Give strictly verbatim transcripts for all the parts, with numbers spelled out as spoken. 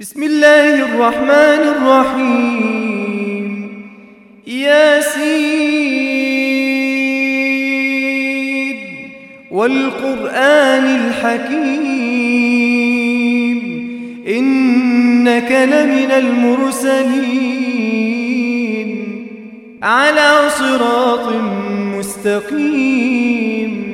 بسم الله الرحمن الرحيم. ياسين والقرآن الحكيم إنك لمن المرسلين على صراط مستقيم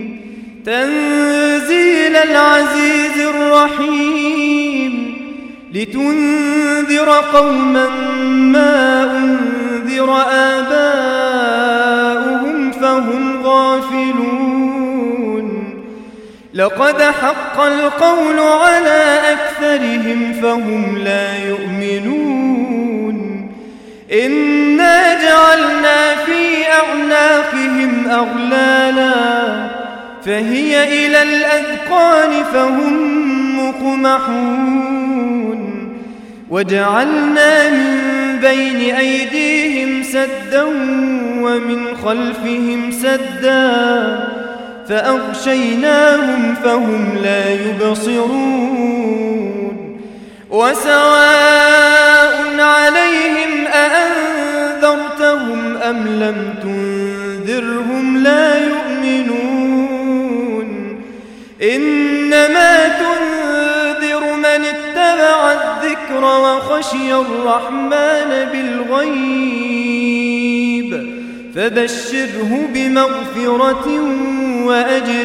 تنزيل العزيز الرحيم لتنذر قوما ما أنذر آباؤهم فهم غافلون لقد حق القول على أكثرهم فهم لا يؤمنون إنا جعلنا في أعناقهم أغلالا فهي إلى الأذقان فهم مقمحون وجعلنا من بين أيديهم سدا ومن خلفهم سدا فأغشيناهم فهم لا يبصرون وسواء عليهم أأنذرتهم أم لم تنذرهم لا يؤمنون إنما تنذر من اتبع الذكر وخشي الرحمن بالغيب فبشره بمغفرة وأجر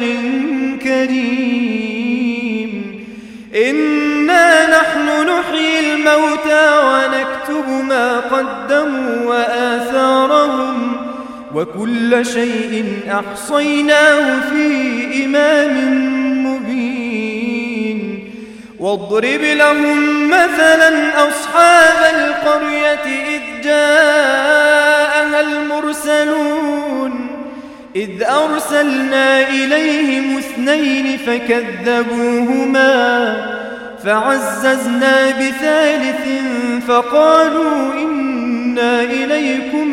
كريم إنا نحن نحيي الموتى ونكتب ما قدموا وآثارهم وكل شيء أحصيناه في إمام مبين واضرب لهم مثلا أصحاب القرية إذ جاءها المرسلون إذ أرسلنا إليهم اثنين فكذبوهما فعززنا بثالث فقالوا إنا إليكم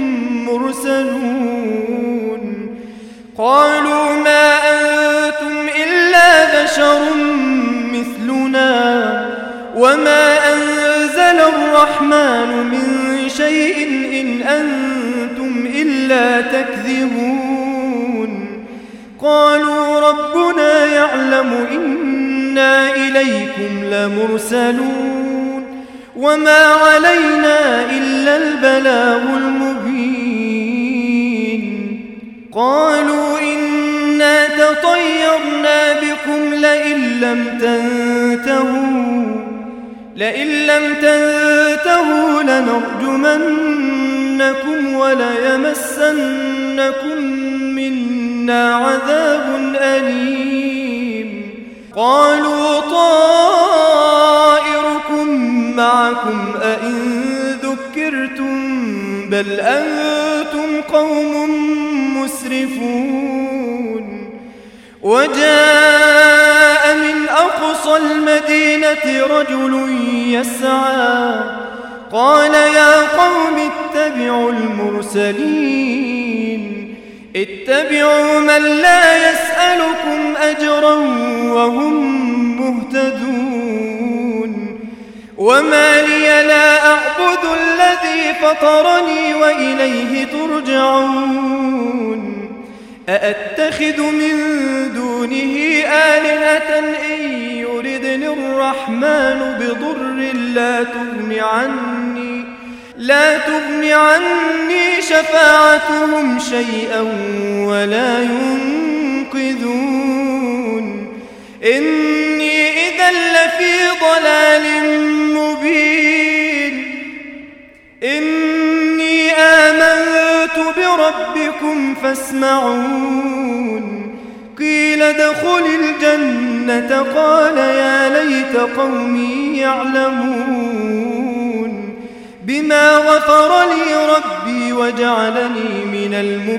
مرسلون قالوا ما أنتم إلا بشر مثلنا وما أنزل الرحمن من شيء إن أنتم إلا تكذبون قالوا ربنا يعلم إنا إليكم لمرسلون وما علينا إلا البلاغ المبين قالوا إنا تطيرنا بكم لئن لم تنتهوا لئن لم تنتهوا لنرجمنكم وليمسنكم منا عذاب أليم قالوا طائركم معكم أئن ذكرتم بل أنتم قوم مسرفون وجاء من أقصى المدينة رجل يسعى قال يا قوم اتبعوا المرسلين اتبعوا من لا يسألكم أجرا وهم مهتدون وما لي لا أعبد الذي فطرني وإليه ترجعون أأتخذ من دونه آلهة إن يردني الرحمن بضر لا تغن عني لا تغن عني شفاعتهم شيئا ولا ينقذون إني إذا لفي ضلال مبين إني آمنت بربكم فاسمعون قيل ادخل الجنة قال يا ليت قومي يعلمون بما غفر لي ربي وجعلني من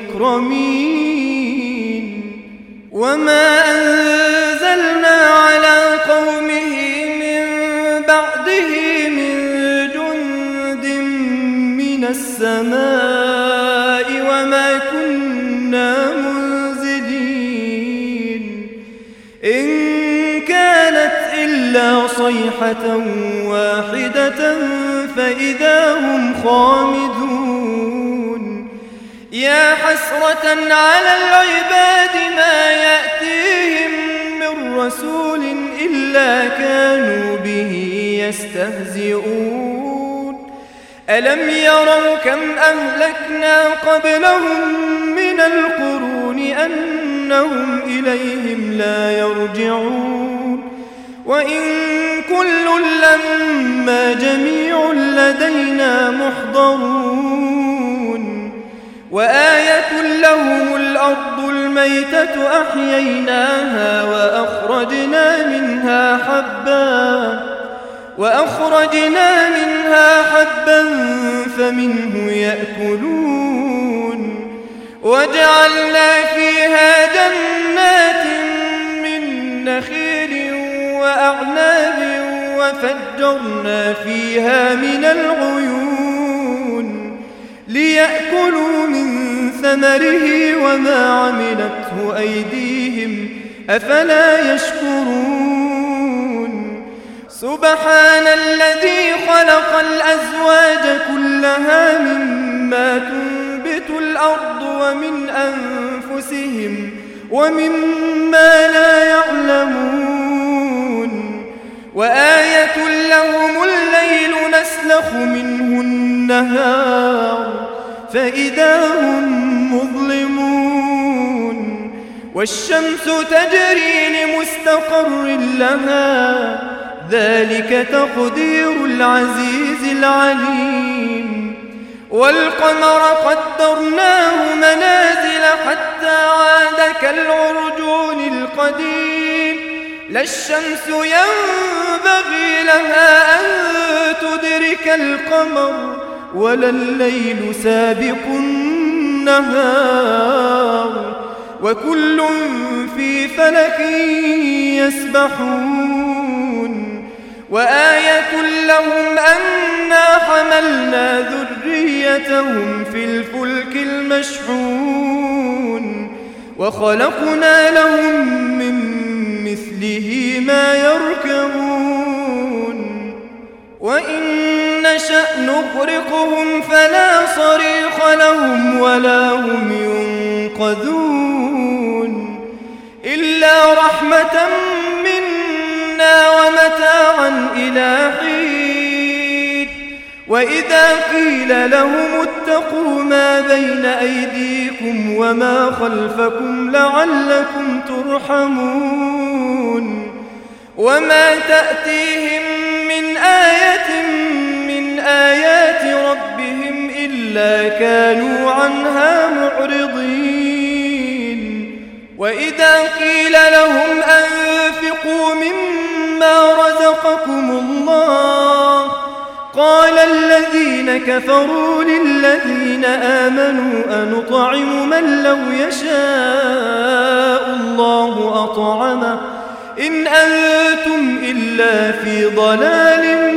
المكرمين وما أنزلنا على قومه من بعده من جند من السماء وما كنا منزلين إن كانت إلا إلا صيحة واحدة فإذا هم خامدون يا حسرة على العباد ما يأتيهم من رسول إلا كانوا به يستهزئون ألم يروا كم أهلكنا قبلهم من القرون أنهم إليهم لا يرجعون وإن كل لما جميع لدينا محضرون وآية لهم الأرض الميتة أحييناها وأخرجنا منها حبا وأخرجنا منها حبا فمنه يأكلون وجعلنا فيها جنات من نخيل وأعناب وفجرنا فيها من العيون ليأكلوا من ثمره وما عملته أيديهم أفلا يشكرون سبحان الذي خلق الأزواج كلها مما تنبت الأرض ومن أنفسهم ومما لا يعلمون وآية لهم الليل نسلخ منه النهار فإذا هم مظلمون والشمس تجري لمستقر لها ذلك تقدير العزيز العليم والقمر قدرناه منازل حتى عاد كالعرجون القديم لا الشمس ينبغي لها أن تدرك القمر ولا الليل سابق النهار وكل في فلك يسبحون وآية لهم أنا حملنا ذريتهم في الفلك المشحون وخلقنا لهم من مثله ما يركبون وإن نشأ نغرقهم فلا صريخ لهم ولا هم ينقذون إلا رحمة منا ومتاعا إلى حين وإذا قيل لهم اتقوا ما بين أيديكم وما خلفكم لعلكم ترحمون وما تأتيهم من آية من آيات ربهم إلا كانوا عنها معرضين وإذا قيل لهم أنفقوا مما رزقكم الله قال الذين كفروا للذين آمنوا أنطعم من لو يشاء الله أطعمه إن أنتم إلا في ضلال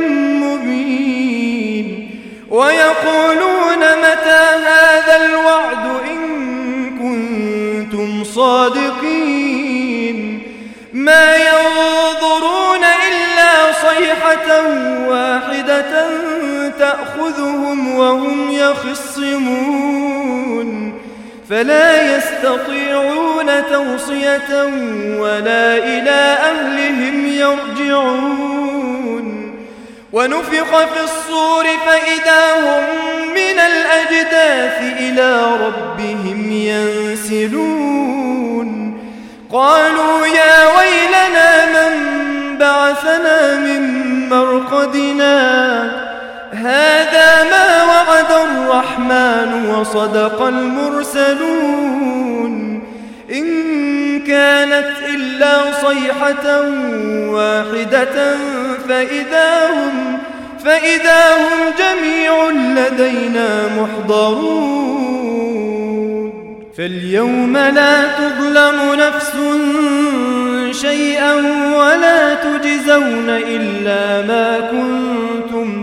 مبين ويقولون متى هذا الوعد إن كنتم صادقين ما ينظرون إلا صيحة واحدة تأخذهم وهم يخصمون فلا يستطيعون توصية ولا إلى أهلهم يرجعون ونفخ في الصور فإذا هم من الأجداث إلى ربهم ينسلون قالوا يا ويلنا من بعثنا من مرقدنا هذا ما وعد الرحمن وصدق المرسلون إن كانت إلا صيحة واحدة فإذا هم, فإذا هم جميع لدينا محضرون فاليوم لا تظلم نفس شيئا ولا تجزون إلا ما كنتم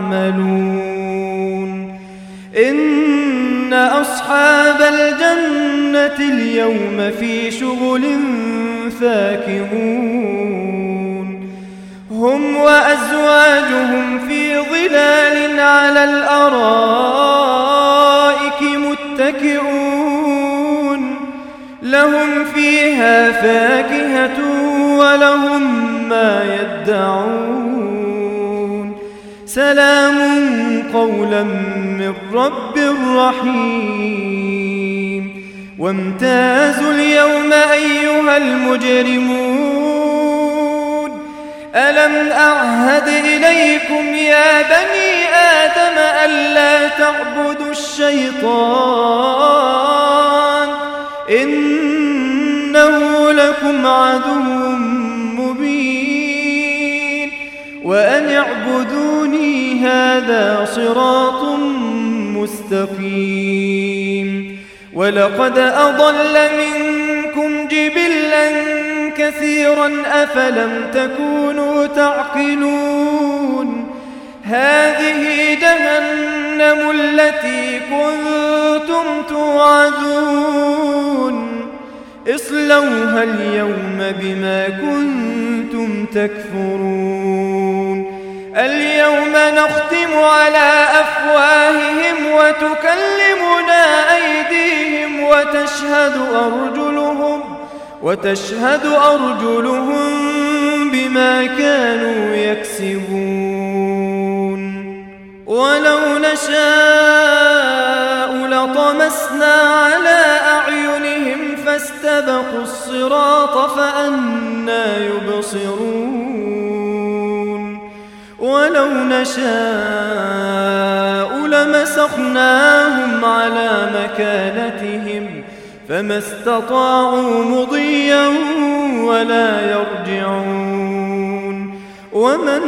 تعملون إن أصحاب الجنة اليوم في شغل فاكهون هم وأزواجهم في ظلال على الأرائك متكئون لهم فيها فاكهة ولهم ما يدعون سلام قولا من رب رحيم وامتازوا اليوم أيها المجرمون ألم أعهد إليكم يا بني آدم ألا تعبدوا الشيطان إنه لكم عدو مبين وأن اعبدوني هذا صراط مستقيم ولقد أضل منكم جبلا كثيرا أفلم تكونوا تعقلون هذه جهنم التي كنتم توعدون اصلوها اليوم بما كنتم تكفرون اليوم نختم على أفواههم وتكلمنا أيديهم وتشهد أرجلهم وتشهد أرجلهم بما كانوا يكسبون ولو نشاء لطمسنا على أعينهم فاستبقوا الصراط فأنى يبصرون ولو نشاء لمسخناهم على مكانتهم فما استطاعوا مضيا ولا يرجعون ومن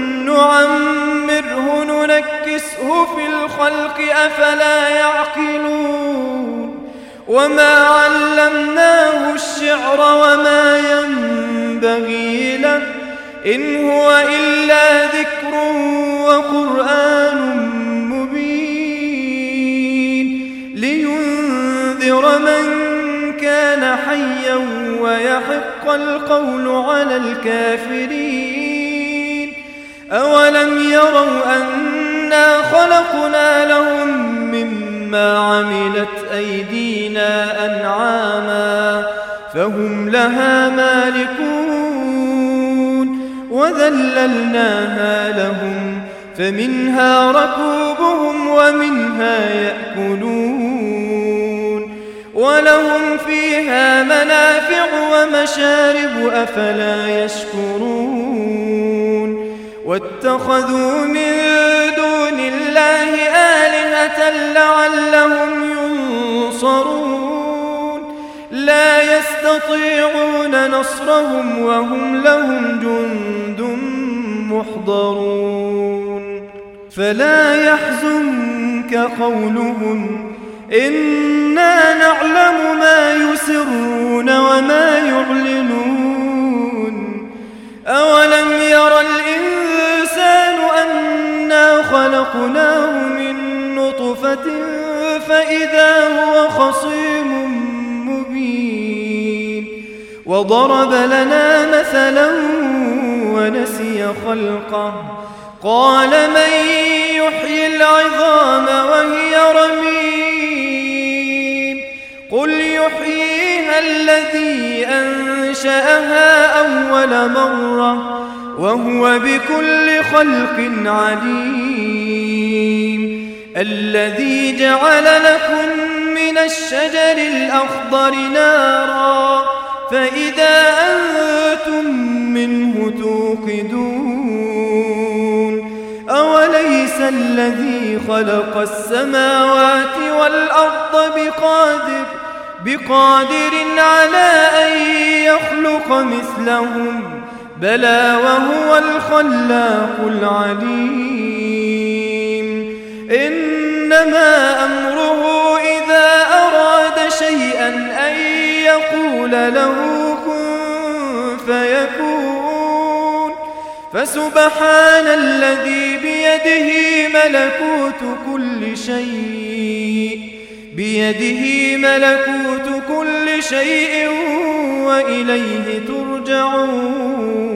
نعمره ننكسه في الخلق أفلا يعقلون وما علمناه الشعر وما ينبغي له إن هو إلا ذكر وقرآن مبين لينذر من كان حيا ويحق القول على الكافرين أولم يروا أنا خلقنا لهم مما عملت أيدينا أنعاما فهم لها مالكون وذللناها لهم فمنها ركوبهم ومنها يأكلون ولهم فيها منافع ومشارب أفلا يشكرون واتخذوا من دون الله آلهة لعلهم ينصرون لا يستطيعون نصرهم وهم لهم جند محضرون فلا يحزنك قولهم إنا نعلم ما يسرون وما يعلنون أولم ير الإنسان أنا خلقناه من نطفة فإذا هو خصيم مبين وضرب لنا مثلا ونسي خلقه قال من يحيي العظام وهي رميم قل يحييها الذي أنشأها أول مرة وهو بكل خلق عليم الذي جعل لكم من الشجر الأخضر نارا فإذا أنتم منه توقدون أوليس الذي خلق السماوات والأرض بقادر بقادر على أن يخلق مثلهم بلى وهو الخلاق العليم إنما أمره إذا أراد شيئا أن يقول له كن فيكون فسبحان الذي بيده ملكوت كل شيء بيده ملكوت كل شيء وإليه ترجعون.